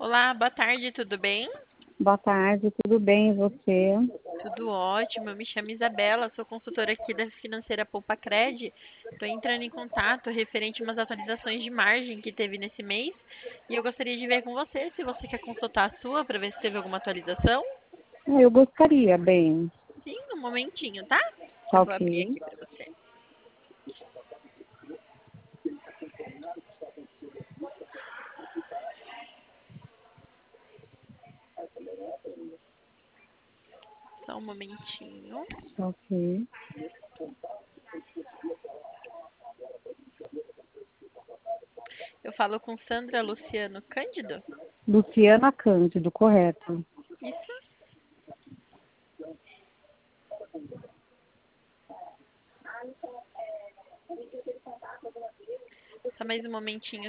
Olá, boa tarde, tudo bem? Boa tarde, tudo bem e você? Tudo ótimo, eu me chamo Isabela, sou consultora aqui da Financeira Poupa Cred. Estou entrando em contato referente a umas atualizações de margem que teve nesse mês e eu gostaria de ver com você se você quer consultar a sua para ver se teve alguma atualização. Eu gostaria, bem. Sim, um momentinho, tá? Tá Eu vou ok. abrir aqui para você. Só um momentinho. Tá ok. Eu falo com Sandra Luciano Cândido? Luciana Cândido, correto. Isso. Só mais um momentinho